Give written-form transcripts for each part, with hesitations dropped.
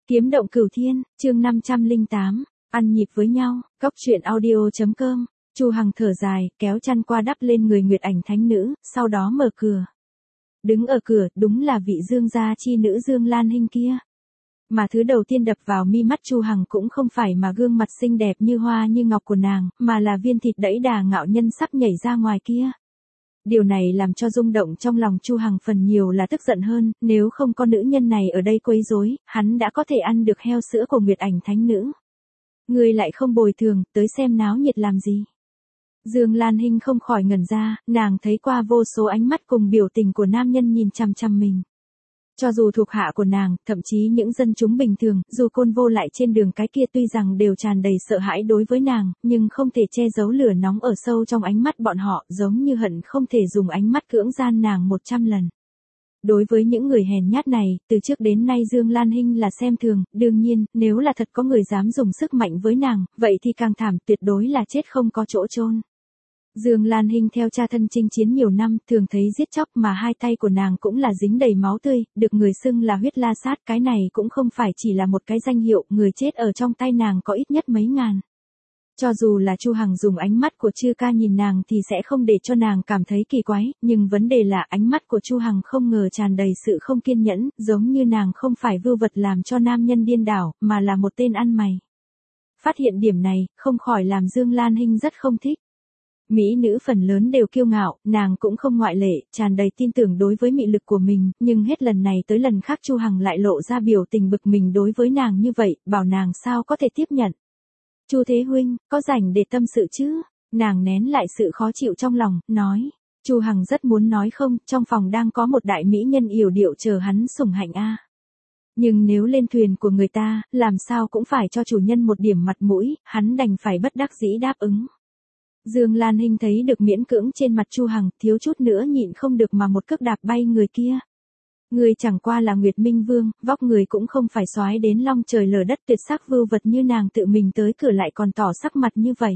Kiếm động cửu thiên, chương 508, ăn nhịp với nhau, cóc truyện audio.com. Chu Hằng thở dài, kéo chăn qua đắp lên người Nguyệt Ảnh thánh nữ, sau đó mở cửa. Đứng ở cửa, đúng là vị Dương gia chi nữ Dương Lan Hinh kia. Mà thứ đầu tiên đập vào mi mắt Chu Hằng cũng không phải mà gương mặt xinh đẹp như hoa như ngọc của nàng, mà là viên thịt đẫy đà ngạo nhân sắp nhảy ra ngoài kia. Điều này làm cho rung động trong lòng Chu Hằng phần nhiều là tức giận hơn, nếu không có nữ nhân này ở đây quấy rối, hắn đã có thể ăn được heo sữa của Nguyệt Ảnh thánh nữ. Người lại không bồi thường, tới xem náo nhiệt làm gì. Dương Lan Hinh không khỏi ngẩn ra, nàng thấy qua vô số ánh mắt cùng biểu tình của nam nhân nhìn chằm chằm mình. Cho dù thuộc hạ của nàng, thậm chí những dân chúng bình thường, dù côn vô lại trên đường cái kia tuy rằng đều tràn đầy sợ hãi đối với nàng, nhưng không thể che giấu lửa nóng ở sâu trong ánh mắt bọn họ, giống như hận không thể dùng ánh mắt cưỡng gian nàng 100 lần. Đối với những người hèn nhát này, từ trước đến nay Dương Lan Hinh là xem thường, đương nhiên, nếu là thật có người dám dùng sức mạnh với nàng, vậy thì càng thảm, tuyệt đối là chết không có chỗ chôn. Dương Lan Hinh theo cha thân chinh chiến nhiều năm, thường thấy giết chóc mà hai tay của nàng cũng là dính đầy máu tươi, được người xưng là huyết la sát, cái này cũng không phải chỉ là một cái danh hiệu, người chết ở trong tay nàng có ít nhất mấy ngàn. Cho dù là Chu Hằng dùng ánh mắt của Chư Ca nhìn nàng thì sẽ không để cho nàng cảm thấy kỳ quái, nhưng vấn đề là ánh mắt của Chu Hằng không ngờ tràn đầy sự không kiên nhẫn, giống như nàng không phải vưu vật làm cho nam nhân điên đảo, mà là một tên ăn mày. Phát hiện điểm này, không khỏi làm Dương Lan Hinh rất không thích. Mỹ nữ phần lớn đều kiêu ngạo, nàng cũng không ngoại lệ, tràn đầy tin tưởng đối với mị lực của mình, nhưng hết lần này tới lần khác Chu Hằng lại lộ ra biểu tình bực mình đối với nàng như vậy, bảo nàng sao có thể tiếp nhận. Chu Thế Huynh, có rảnh để tâm sự chứ? Nàng nén lại sự khó chịu trong lòng, nói. Chu Hằng rất muốn nói không, trong phòng đang có một đại mỹ nhân yểu điệu chờ hắn sủng hạnh a. Nhưng nếu lên thuyền của người ta, làm sao cũng phải cho chủ nhân một điểm mặt mũi, hắn đành phải bất đắc dĩ đáp ứng. Dương Lan Hinh thấy được miễn cưỡng trên mặt Chu Hằng, thiếu chút nữa nhịn không được mà một cước đạp bay người kia. Người chẳng qua là Nguyệt Minh Vương, vóc người cũng không phải soái đến long trời lở đất tuyệt sắc vưu vật như nàng tự mình tới cửa lại còn tỏ sắc mặt như vậy.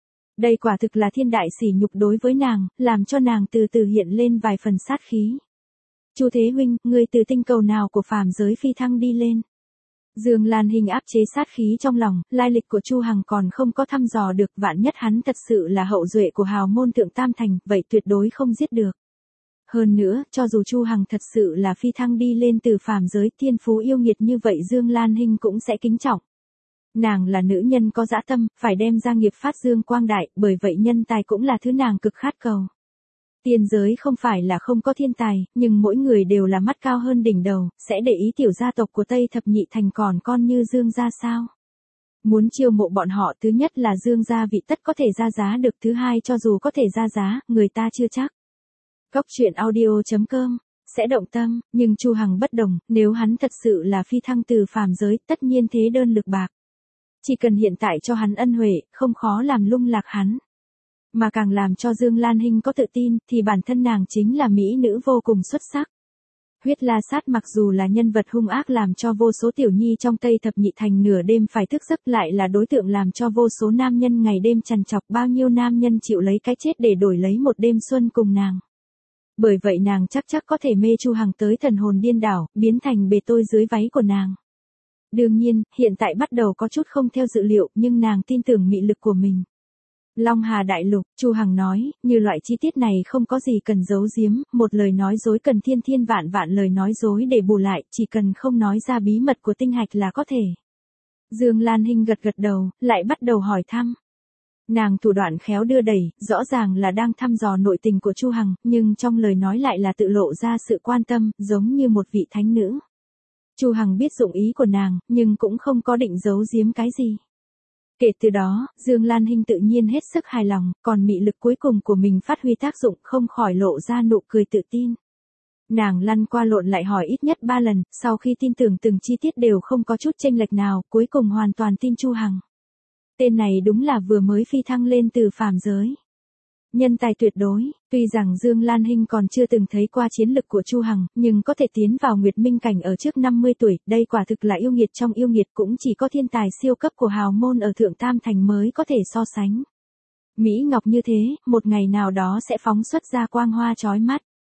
Đây quả thực là thiên đại sỉ nhục đối với nàng, làm cho nàng từ từ hiện lên vài phần sát khí. Chu Thế Huynh, người từ tinh cầu nào của phàm giới phi thăng đi lên? Dương Lan Hinh áp chế sát khí trong lòng, lai lịch của Chu Hằng còn không có thăm dò được, vạn nhất hắn thật sự là hậu duệ của hào môn thượng tam thành, vậy tuyệt đối không giết được. Hơn nữa, cho dù Chu Hằng thật sự là phi thăng đi lên từ phàm giới, thiên phú yêu nghiệt như vậy Dương Lan Hinh cũng sẽ kính trọng. Nàng là nữ nhân có dã tâm, phải đem ra nghiệp phát dương quang đại, bởi vậy nhân tài cũng là thứ nàng cực khát cầu. Tiên giới không phải là không có thiên tài, nhưng mỗi người đều là mắt cao hơn đỉnh đầu, sẽ để ý tiểu gia tộc của Tây Thập Nhị Thành còn con như Dương gia sao? Muốn chiêu mộ bọn họ, thứ nhất là Dương gia vị tất có thể ra giá được, thứ hai cho dù có thể ra giá, người ta chưa chắc. Cóc truyện audio.com, sẽ động tâm, nhưng Chu Hằng bất đồng, nếu hắn thật sự là phi thăng từ phàm giới, tất nhiên thế đơn lực bạc. Chỉ cần hiện tại cho hắn ân huệ, không khó làm lung lạc hắn. Mà càng làm cho Dương Lan Hinh có tự tin, thì bản thân nàng chính là mỹ nữ vô cùng xuất sắc. Huyết La Sát mặc dù là nhân vật hung ác làm cho vô số tiểu nhi trong Tây Thập Nhị Thành nửa đêm phải thức giấc, lại là đối tượng làm cho vô số nam nhân ngày đêm trằn trọc, bao nhiêu nam nhân chịu lấy cái chết để đổi lấy một đêm xuân cùng nàng. Bởi vậy nàng chắc có thể mê Chu Hằng tới thần hồn điên đảo, biến thành bề tôi dưới váy của nàng. Đương nhiên, hiện tại bắt đầu có chút không theo dự liệu, nhưng nàng tin tưởng mị lực của mình. Long Hà Đại Lục, Chu Hằng nói, như loại chi tiết này không có gì cần giấu giếm, một lời nói dối cần thiên vạn lời nói dối để bù lại, chỉ cần không nói ra bí mật của tinh hạch là có thể. Dương Lan Hinh gật đầu, lại bắt đầu hỏi thăm. Nàng thủ đoạn khéo đưa đẩy, rõ ràng là đang thăm dò nội tình của Chu Hằng, nhưng trong lời nói lại là tự lộ ra sự quan tâm, giống như một vị thánh nữ. Chu Hằng biết dụng ý của nàng, nhưng cũng không có định giấu giếm cái gì. Kể từ đó, Dương Lan Hinh tự nhiên hết sức hài lòng, còn mị lực cuối cùng của mình phát huy tác dụng, không khỏi lộ ra nụ cười tự tin. Nàng lăn qua lộn lại hỏi ít nhất 3 lần, sau khi tin tưởng từng chi tiết đều không có chút chênh lệch nào, cuối cùng hoàn toàn tin Chu Hằng. Tên này đúng là vừa mới phi thăng lên từ phàm giới. Nhân tài tuyệt đối, tuy rằng Dương Lan Hinh còn chưa từng thấy qua chiến lực của Chu Hằng, nhưng có thể tiến vào Nguyệt Minh cảnh ở trước 50 tuổi, đây quả thực là yêu nghiệt trong yêu nghiệt, cũng chỉ có thiên tài siêu cấp của hào môn ở Thượng Tam Thành mới có thể so sánh. Mỹ Ngọc như thế, một ngày nào đó sẽ phóng xuất ra quang hoa chói mắt.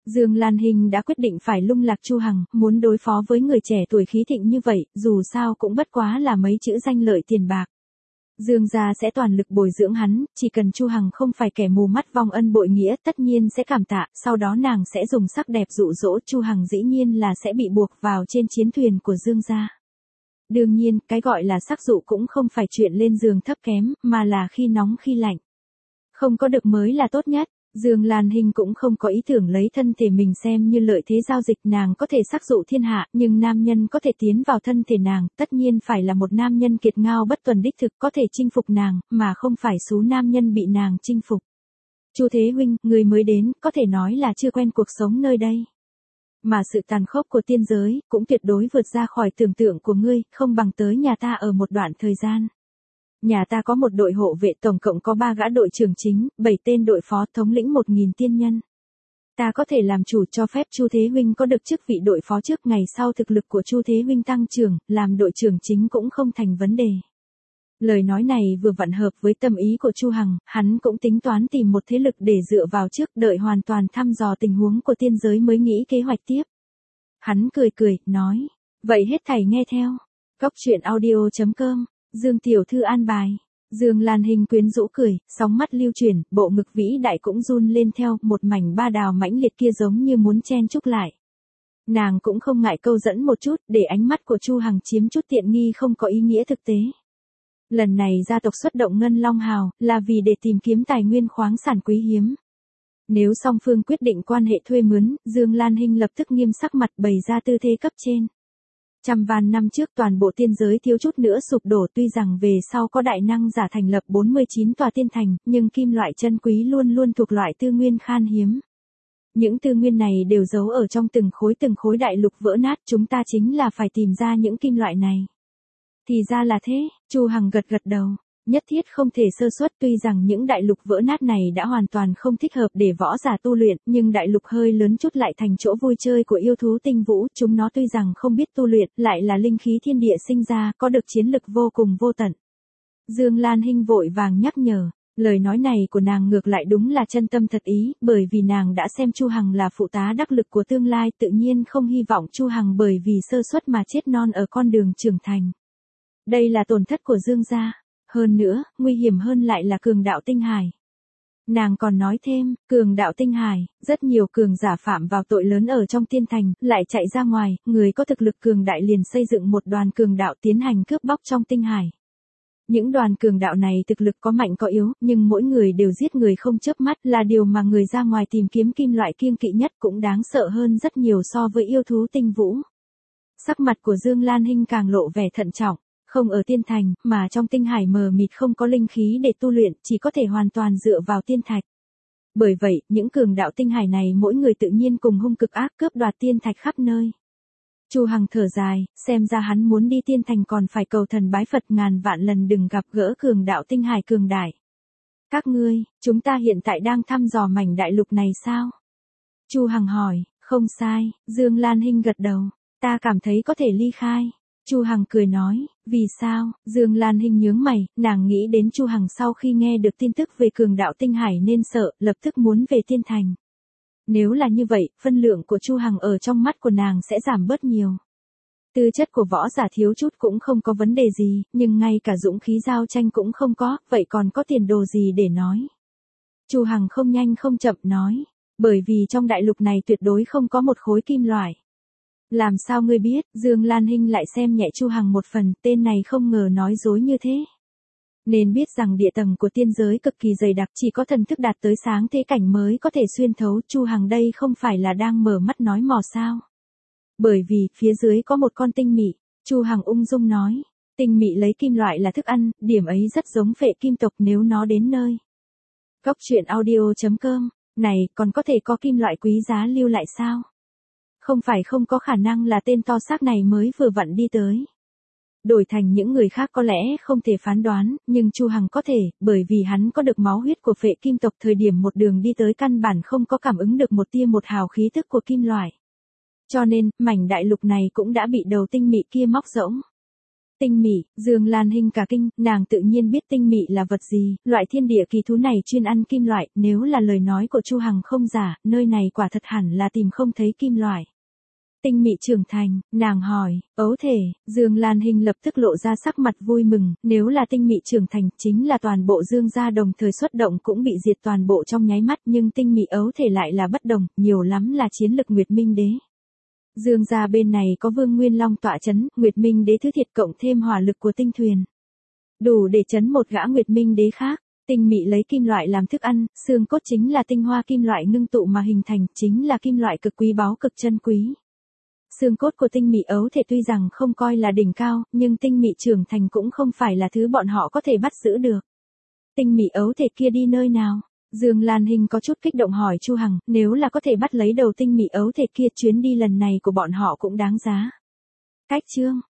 Dương Lan Hinh đã quyết định phải lung lạc Chu Hằng, muốn đối phó với người trẻ tuổi khí thịnh như vậy, dù sao cũng bất quá là mấy chữ danh lợi tiền bạc. Dương gia sẽ toàn lực bồi dưỡng hắn, chỉ cần Chu Hằng không phải kẻ mù mắt vong ân bội nghĩa, tất nhiên sẽ cảm tạ, sau đó nàng sẽ dùng sắc đẹp dụ dỗ Chu Hằng, dĩ nhiên là sẽ bị buộc vào trên chiến thuyền của Dương gia. Đương nhiên, cái gọi là sắc dụ cũng không phải chuyện lên giường thấp kém, mà là khi nóng khi lạnh. Không có được mới là tốt nhất. Dương Lan Hinh cũng không có ý tưởng lấy thân thể mình xem như lợi thế giao dịch, nàng có thể sắc dụ thiên hạ, nhưng nam nhân có thể tiến vào thân thể nàng, tất nhiên phải là một nam nhân kiệt ngao bất tuần đích thực có thể chinh phục nàng, mà không phải số nam nhân bị nàng chinh phục. Chu Thế huynh, người mới đến, có thể nói là chưa quen cuộc sống nơi đây. Mà sự tàn khốc của tiên giới, cũng tuyệt đối vượt ra khỏi tưởng tượng của ngươi, không bằng tới nhà ta ở một đoạn thời gian. Nhà ta có một đội hộ vệ, tổng cộng có 3 gã đội trưởng chính, 7 tên đội phó, thống lĩnh 1000 tiên nhân. Ta có thể làm chủ, cho phép Chu Thế huynh có được chức vị đội phó trước, ngày sau thực lực của Chu Thế huynh tăng trưởng, làm đội trưởng chính cũng không thành vấn đề. Lời nói này vừa vặn hợp với tâm ý của Chu Hằng, hắn cũng tính toán tìm một thế lực để dựa vào trước, đợi hoàn toàn thăm dò tình huống của tiên giới mới nghĩ kế hoạch tiếp. Hắn cười cười, nói, vậy hết thảy nghe theo. Góc truyện audio.com, Dương tiểu thư an bài. Dương Lan Hinh quyến rũ cười, sóng mắt lưu chuyển, bộ ngực vĩ đại cũng run lên theo, một mảnh ba đào mãnh liệt kia giống như muốn chen chúc lại. Nàng cũng không ngại câu dẫn một chút, để ánh mắt của Chu Hằng chiếm chút tiện nghi không có ý nghĩa thực tế. Lần này gia tộc xuất động Ngân Long Hào, là vì để tìm kiếm tài nguyên khoáng sản quý hiếm. Nếu song phương quyết định quan hệ thuê mướn, Dương Lan Hinh lập tức nghiêm sắc mặt bày ra tư thế cấp trên. Trăm vạn năm trước toàn bộ tiên giới thiếu chút nữa sụp đổ, tuy rằng về sau có đại năng giả thành lập 49 tòa tiên thành, nhưng kim loại chân quý luôn luôn thuộc loại tư nguyên khan hiếm. Những tư nguyên này đều giấu ở trong từng khối đại lục vỡ nát, chúng ta chính là phải tìm ra những kim loại này. Thì ra là thế, Chu Hằng gật gật đầu. Nhất thiết không thể sơ suất, tuy rằng những đại lục vỡ nát này đã hoàn toàn không thích hợp để võ giả tu luyện, nhưng đại lục hơi lớn chút lại thành chỗ vui chơi của yêu thú tinh vũ, chúng nó tuy rằng không biết tu luyện, lại là linh khí thiên địa sinh ra, có được chiến lực vô cùng vô tận. Dương Lan Hinh vội vàng nhắc nhở, lời nói này của nàng ngược lại đúng là chân tâm thật ý, bởi vì nàng đã xem Chu Hằng là phụ tá đắc lực của tương lai, tự nhiên không hy vọng Chu Hằng bởi vì sơ suất mà chết non ở con đường trưởng thành. Đây là tổn thất của Dương gia. Hơn nữa, nguy hiểm hơn lại là cường đạo tinh hải. Nàng còn nói thêm, cường đạo tinh hải, rất nhiều cường giả phạm vào tội lớn ở trong tiên thành, lại chạy ra ngoài, người có thực lực cường đại liền xây dựng một đoàn cường đạo tiến hành cướp bóc trong tinh hải. Những đoàn cường đạo này thực lực có mạnh có yếu, nhưng mỗi người đều giết người không chớp mắt, là điều mà người ra ngoài tìm kiếm kim loại kiêng kỵ nhất, cũng đáng sợ hơn rất nhiều so với yêu thú tinh vũ. Sắc mặt của Dương Lan Hinh càng lộ vẻ thận trọng. Không ở tiên thành, mà trong tinh hải mờ mịt không có linh khí để tu luyện, chỉ có thể hoàn toàn dựa vào tiên thạch. Bởi vậy, những cường đạo tinh hải này mỗi người tự nhiên cùng hung cực ác cướp đoạt tiên thạch khắp nơi. Chu Hằng thở dài, xem ra hắn muốn đi tiên thành còn phải cầu thần bái Phật ngàn vạn lần đừng gặp gỡ cường đạo tinh hải cường đại. Các ngươi, chúng ta hiện tại đang thăm dò mảnh đại lục này sao? Chu Hằng hỏi, không sai, Dương Lan Hinh gật đầu, ta cảm thấy có thể ly khai. Chu Hằng cười nói, vì sao? Dương Lan Hinh nhướng mày, nàng nghĩ đến Chu Hằng sau khi nghe được tin tức về cường đạo tinh hải nên sợ, lập tức muốn về tiên thành. Nếu là như vậy, phân lượng của Chu Hằng ở trong mắt của nàng sẽ giảm bớt nhiều. Tư chất của võ giả thiếu chút cũng không có vấn đề gì, nhưng ngay cả dũng khí giao tranh cũng không có, vậy còn có tiền đồ gì để nói? Chu Hằng không nhanh không chậm nói, bởi vì trong đại lục này tuyệt đối không có một khối kim loại. Làm sao ngươi biết? Dương Lan Hinh lại xem nhẹ Chu Hằng một phần, tên này không ngờ nói dối như thế. Nên biết rằng địa tầng của tiên giới cực kỳ dày đặc, chỉ có thần thức đạt tới sáng thế cảnh mới có thể xuyên thấu. Chu Hằng đây không phải là đang mở mắt nói mò sao? Bởi vì, phía dưới có một con tinh mị. Chu Hằng ung dung nói, tinh mị lấy kim loại là thức ăn, điểm ấy rất giống phệ kim tộc nếu nó đến nơi. Góc truyện audio.com, này, còn có thể có kim loại quý giá lưu lại sao? Không phải không có khả năng là tên to xác này mới vừa vặn đi tới. Đổi thành những người khác có lẽ không thể phán đoán, nhưng Chu Hằng có thể, bởi vì hắn có được máu huyết của phệ kim tộc, thời điểm một đường đi tới căn bản không có cảm ứng được một tia một hào khí tức của kim loại. Cho nên, mảnh đại lục này cũng đã bị đầu tinh mị kia móc rỗng. Tinh mị, Dương Lan Hinh cả kinh, nàng tự nhiên biết tinh mị là vật gì, loại thiên địa kỳ thú này chuyên ăn kim loại, nếu là lời nói của Chu Hằng không giả, nơi này quả thật hẳn là tìm không thấy kim loại. Tinh mị trưởng thành, nàng hỏi, ấu thể, Dương Lan Hinh lập tức lộ ra sắc mặt vui mừng, nếu là tinh mị trưởng thành, chính là toàn bộ Dương gia đồng thời xuất động cũng bị diệt toàn bộ trong nháy mắt, nhưng tinh mị ấu thể lại là bất đồng, nhiều lắm là chiến lực Nguyệt Minh Đế. Dương gia bên này có Vương Nguyên Long tọa chấn, Nguyệt Minh Đế thứ thiệt cộng thêm hỏa lực của tinh thuyền. Đủ để chấn một gã Nguyệt Minh Đế khác. Tinh mị lấy kim loại làm thức ăn, xương cốt chính là tinh hoa kim loại ngưng tụ mà hình thành, chính là kim loại cực quý báu cực chân quý. Xương cốt của tinh mị ấu thể tuy rằng không coi là đỉnh cao, nhưng tinh mị trưởng thành cũng không phải là thứ bọn họ có thể bắt giữ được. Tinh mị ấu thể kia đi nơi nào? Dương Lan Hinh có chút kích động hỏi Chu Hằng, nếu là có thể bắt lấy đầu tinh mị ấu thể kia chuyến đi lần này của bọn họ cũng đáng giá. Cách chương